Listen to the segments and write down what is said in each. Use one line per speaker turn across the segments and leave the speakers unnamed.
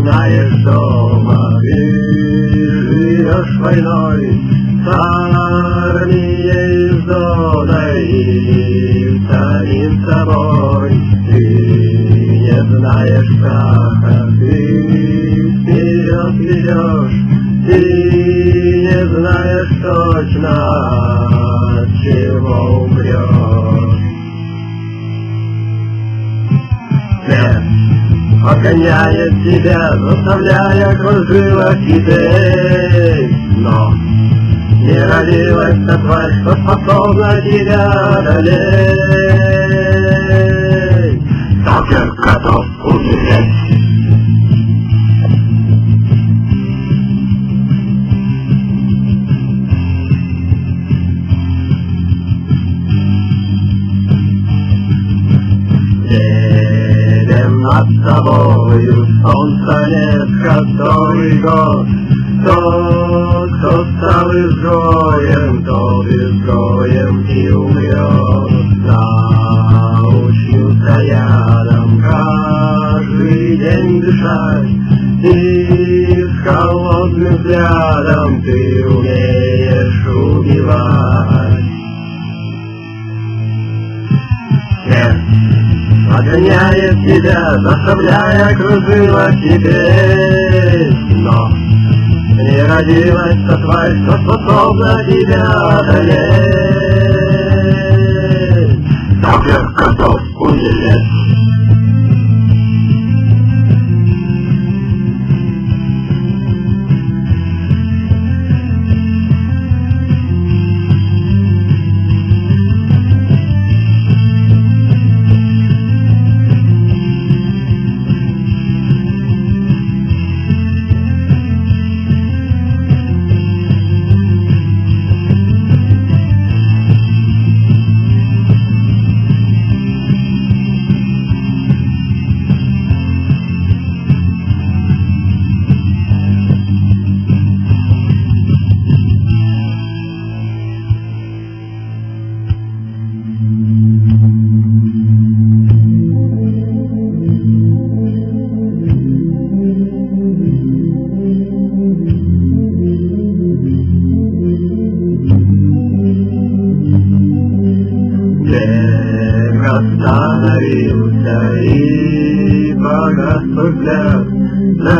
знаешь дома, ты живешь войной, с армией, с зоной и самим собой. Ты не знаешь страха, ты вперед ведешь, ты не знаешь точно, от чего умрешь. Смерть погоняет тебя, заставляя кружила кипеть, но не родилась та тварь, что способна тебя одолеть. Сталкер готов умереть. Над тобою солнца нет который год. Тот, кто стал изгоем, тот изгоем и умрет. Научился ядом каждый день дышать, и с холодным взглядом ты умеешь убивать. Погоняет тебя, заставляя кружила кипеть, но не родилась та тварь, что способна тебя одолеть. Сталкер готов умереть. Остановился и погас взгляд, на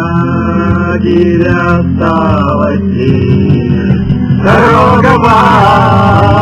тебя осталась лишь дорога.